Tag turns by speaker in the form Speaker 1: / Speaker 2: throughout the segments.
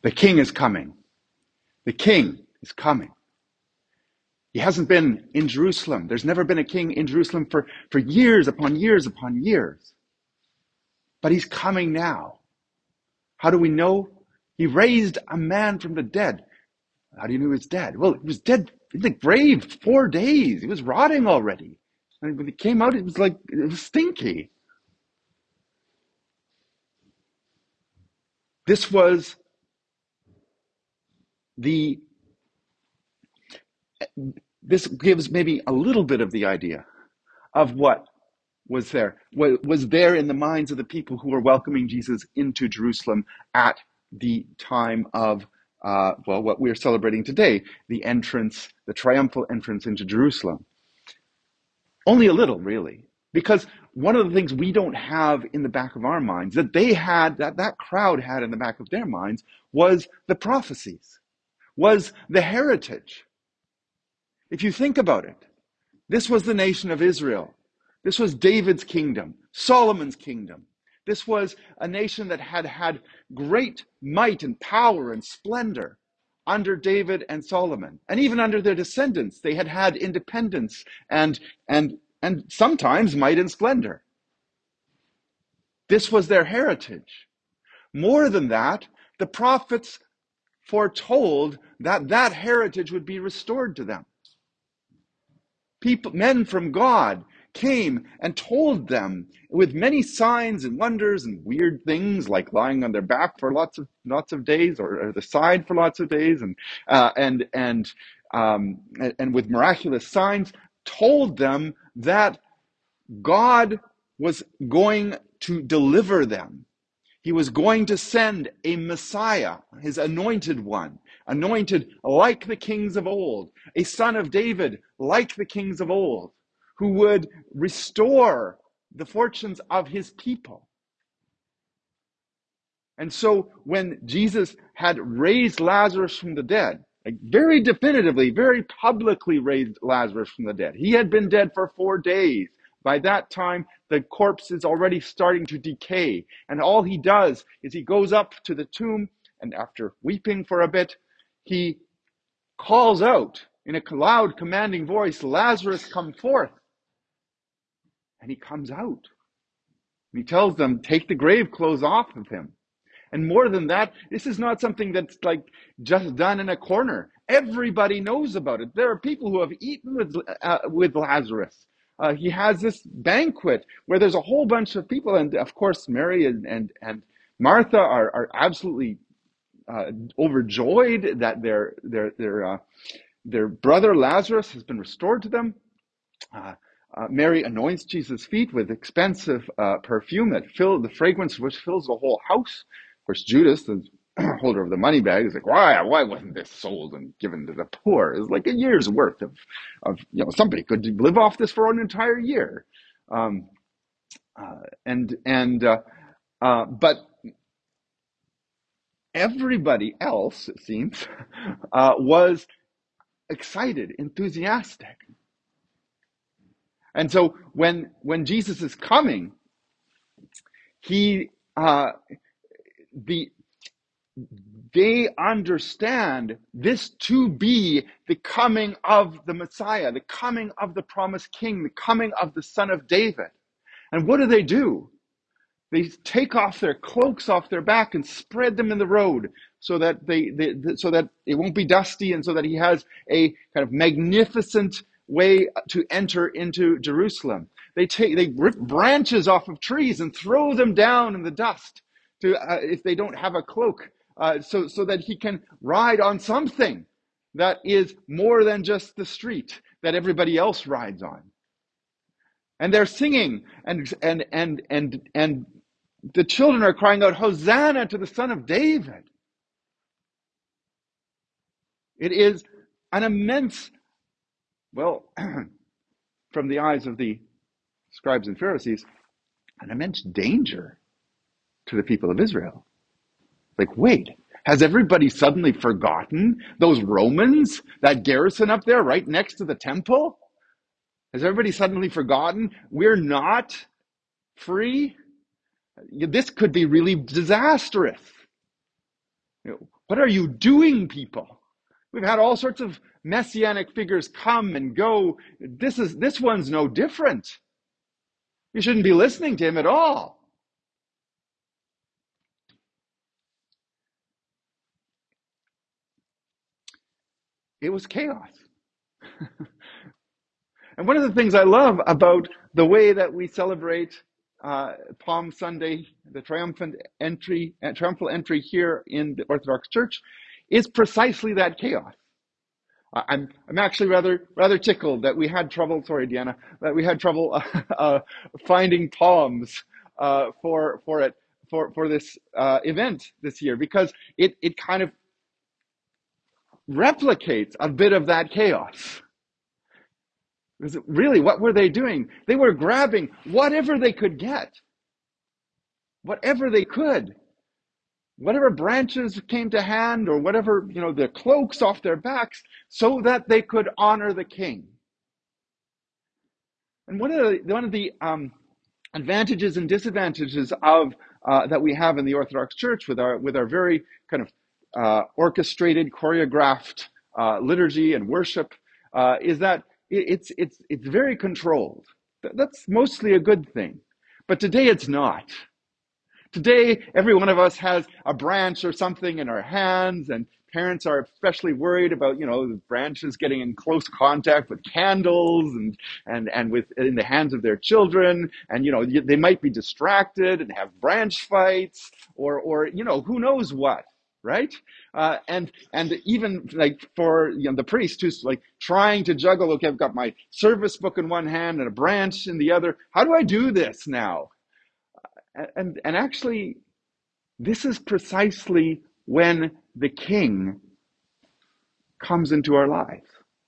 Speaker 1: The king is coming. The king is coming. He hasn't been in Jerusalem. There's never been a king in Jerusalem for years upon years upon years. But he's coming now. How do we know? He raised a man from the dead. How do you know he was dead? Well, he was dead in the grave 4 days. He was rotting already. And when he came out, it was stinky. This was this gives maybe a little bit of the idea of what was there in the minds of the people who were welcoming Jesus into Jerusalem at the time of what we're celebrating today, the triumphal entrance into Jerusalem. Only a little, really, because one of the things we don't have in the back of our minds that crowd had in the back of their minds was the prophecies, was the heritage. If you think about it, this was the nation of Israel. This was David's kingdom, Solomon's kingdom. This was a nation that had had great might and power and splendor under David and Solomon. And even under their descendants, they had had independence and sometimes might and splendor. This was their heritage. More than that, the prophets foretold that heritage would be restored to them. Men from God came and told them with many signs and wonders and weird things, like lying on their back for lots of days, or the side for lots of days, and with miraculous signs, told them that God was going to deliver them. He was going to send a Messiah, his anointed one, anointed like the kings of old, a son of David like the kings of old, who would restore the fortunes of his people. And so when Jesus had raised Lazarus from the dead, like very definitively, very publicly raised Lazarus from the dead, he had been dead for 4 days. By that time, the corpse is already starting to decay. And all he does is he goes up to the tomb, and after weeping for a bit, he calls out in a loud, commanding voice, "Lazarus, come forth." And he comes out. And he tells them, take the grave clothes off of him. And more than that, this is not something that's like just done in a corner. Everybody knows about it. There are people who have eaten with Lazarus. He has this banquet where there's a whole bunch of people, and of course Mary and Martha are absolutely overjoyed that their brother Lazarus has been restored to them. Mary anoints Jesus' feet with expensive perfume the fragrance which fills the whole house. Of course, Judas, the holder of the money bag, is like, why wasn't this sold and given to the poor? It's like a year's worth of somebody could live off this for an entire year. But everybody else, it seems, was excited, enthusiastic. And so when Jesus is coming, they understand this to be the coming of the Messiah, the coming of the promised King, the coming of the Son of David. And what do? They take off their cloaks off their back and spread them in the road so that so that it won't be dusty, and so that he has a kind of magnificent way to enter into Jerusalem. They rip branches off of trees and throw them down in the dust if they don't have a cloak, so that he can ride on something that is more than just the street that everybody else rides on. And they're singing, and the children are crying out, "Hosanna to the Son of David." It is an immense, from the eyes of the scribes and Pharisees, an immense danger to the people of Israel. Like, wait, has everybody suddenly forgotten those Romans, that garrison up there right next to the temple? Has everybody suddenly forgotten we're not free? This could be really disastrous. What are you doing, people? We've had all sorts of messianic figures come and go. This one's no different. You shouldn't be listening to him at all. It was chaos. And one of the things I love about the way that we celebrate Palm Sunday, the triumphal entry here in the Orthodox Church, is precisely that chaos. I'm actually rather tickled that we had trouble. Sorry, Deanna, that we had trouble finding palms for this event this year, because it kind of replicates a bit of that chaos. Because really, what were they doing? They were grabbing whatever they could get, whatever they could, whatever branches came to hand, or whatever, the cloaks off their backs, so that they could honor the king. And one of the advantages and disadvantages of that we have in the Orthodox Church with our very kind of orchestrated, choreographed liturgy and worship is that it's very controlled. That's mostly a good thing, but today it's not. Today, every one of us has a branch or something in our hands, and parents are especially worried about, the branches getting in close contact with candles and with in the hands of their children, and they might be distracted and have branch fights or who knows what, right? And even like for the priest who's like trying to juggle. Okay, I've got my service book in one hand and a branch in the other. How do I do this now? And actually, this is precisely when the king comes into our lives.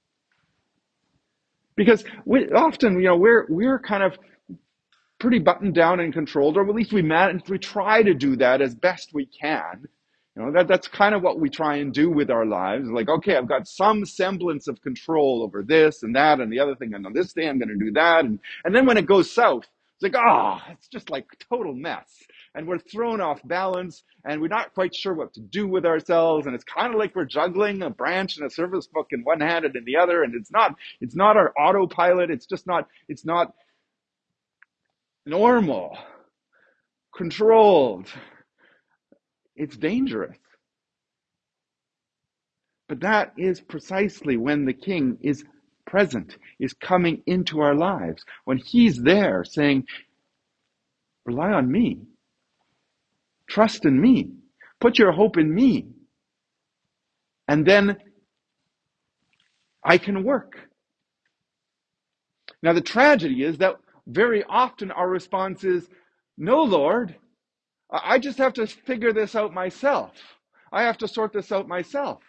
Speaker 1: Because often, we're kind of pretty buttoned down and controlled, or at least we try to do that as best we can. That's kind of what we try and do with our lives. Like, okay, I've got some semblance of control over this and that and the other thing, and on this day I'm going to do that. And then when it goes south, it's like, it's just like total mess. And we're thrown off balance, and we're not quite sure what to do with ourselves. And it's kind of like we're juggling a branch and a service book in one hand and in the other. And it's not our autopilot. It's not normal, controlled. It's dangerous. But that is precisely when the king is present, is coming into our lives. When he's there saying, rely on me. Trust in me. Put your hope in me. And then I can work. Now, the tragedy is that very often our response is, no, Lord, I just have to figure this out myself. I have to sort this out myself.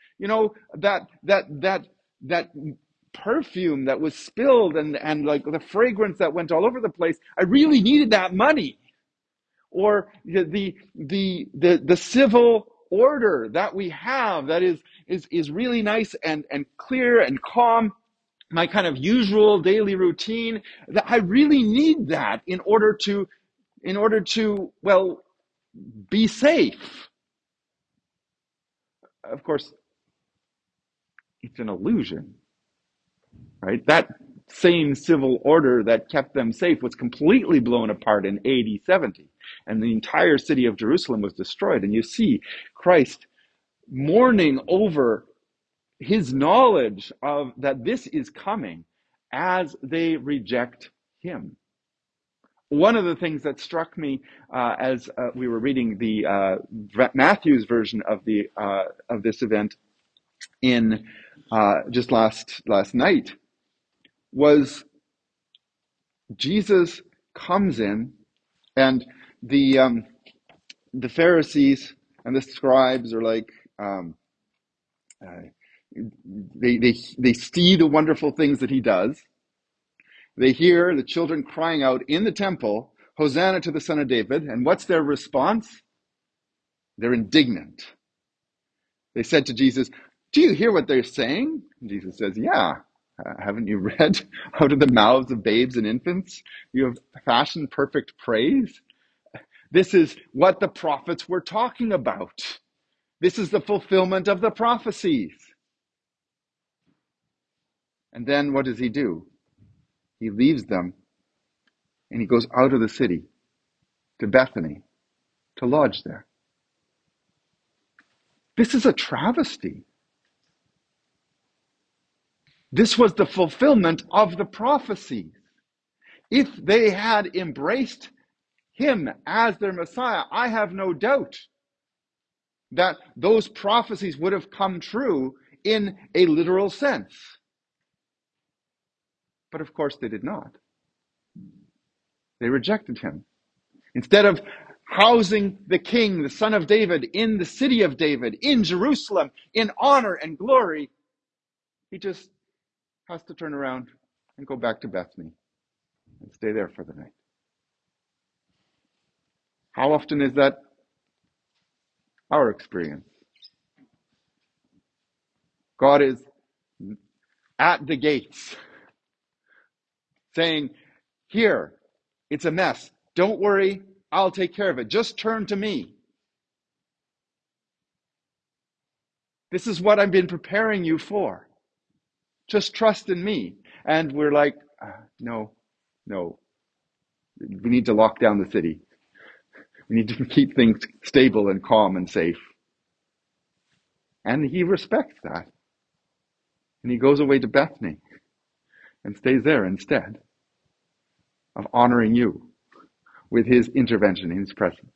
Speaker 1: That perfume that was spilled and like the fragrance that went all over the place, I really needed that money. Or the civil order that we have that is really nice and clear and calm, my kind of usual daily routine, that I really need that in order to be safe. Of course, it's an illusion, right? That same civil order that kept them safe was completely blown apart in AD 70, and the entire city of Jerusalem was destroyed. And you see Christ mourning over his knowledge of that this is coming as they reject him. One of the things that struck me as we were reading the Matthew's version of this event in just last night was Jesus comes in, and the Pharisees and the scribes are like they see the wonderful things that he does. They hear the children crying out in the temple, Hosanna to the Son of David. And what's their response? They're indignant. They said to Jesus, do you hear what they're saying? And Jesus says, yeah. Haven't you read out of the mouths of babes and infants? You have fashioned perfect praise. This is what the prophets were talking about. This is the fulfillment of the prophecies. And then what does he do? He leaves them and he goes out of the city to Bethany to lodge there. This is a travesty. This was the fulfillment of the prophecies. If they had embraced him as their Messiah, I have no doubt that those prophecies would have come true in a literal sense. But of course they did not. They rejected him. Instead of housing the king, the son of David, in the city of David, in Jerusalem, in honor and glory, he just has to turn around and go back to Bethany and stay there for the night. How often is that our experience? God is at the gates saying, here, it's a mess. Don't worry, I'll take care of it. Just turn to me. This is what I've been preparing you for. Just trust in me. And we're like, no. We need to lock down the city. We need to keep things stable and calm and safe. And he respects that. And he goes away to Bethany and stays there instead of honoring you with his intervention in his presence.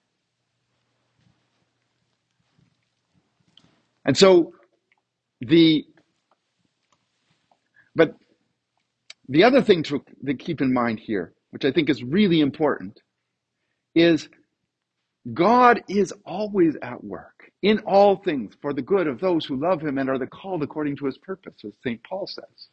Speaker 1: And so but the other thing to keep in mind here, which I think is really important, is God is always at work in all things for the good of those who love him and are the called according to his purpose, as St. Paul says.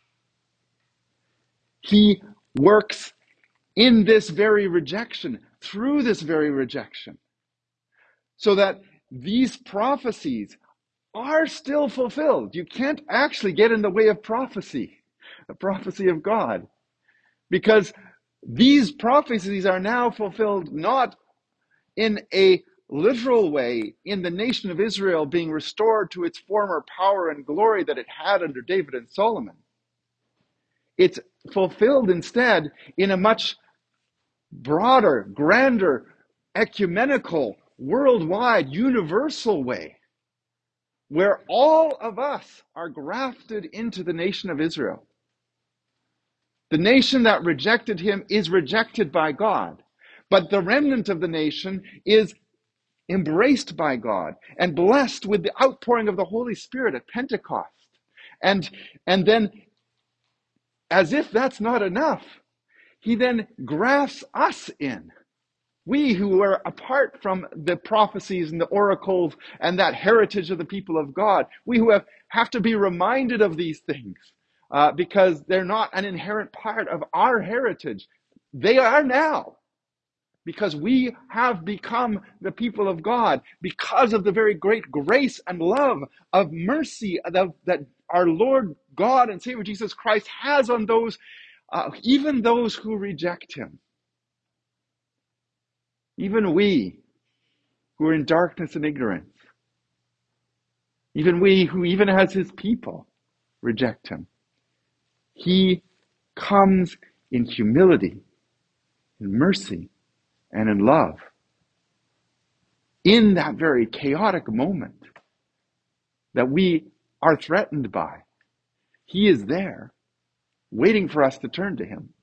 Speaker 1: He works in this very rejection, through this very rejection, so that these prophecies are still fulfilled. You can't actually get in the way of prophecy, the prophecy of God, because these prophecies are now fulfilled not in a literal way in the nation of Israel being restored to its former power and glory that it had under David and Solomon. It's fulfilled instead in a much broader, grander, ecumenical, worldwide, universal way, where all of us are grafted into the nation of Israel. The nation that rejected him is rejected by God, but the remnant of the nation is embraced by God and blessed with the outpouring of the Holy Spirit at Pentecost. And then, as if that's not enough, he then grafts us in. We who are apart from the prophecies and the oracles and that heritage of the people of God, we who have to be reminded of these things because they're not an inherent part of our heritage. They are now, because we have become the people of God because of the very great grace and love of mercy that our Lord God and Savior Jesus Christ has on those, even those who reject him. Even we who are in darkness and ignorance. Even we who, even as his people, reject him. He comes in humility, in mercy, and in love. In that very chaotic moment that we are threatened by, he is there, waiting for us to turn to him.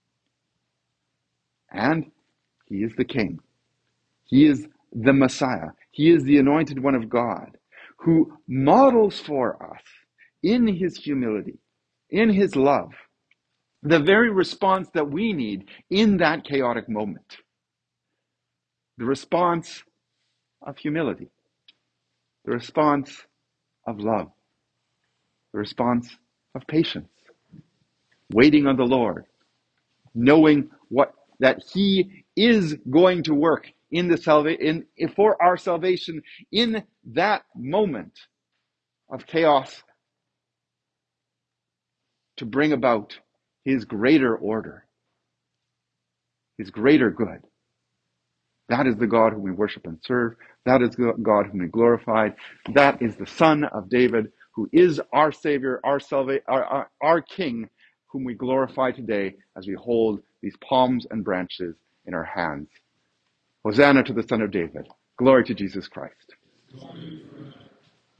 Speaker 1: And he is the King. He is the Messiah. He is the anointed one of God, who models for us in his humility, in his love, the very response that we need in that chaotic moment. The response of humility, the response of love, the response of patience, waiting on the Lord, knowing that he is going to work for our salvation in that moment of chaos to bring about his greater order, his greater good. That is the God whom we worship and serve. That is the God whom we glorify. That is the Son of David, who is our Savior, our King, whom we glorify today as we hold these palms and branches in our hands. Hosanna to the Son of David. Glory to Jesus Christ.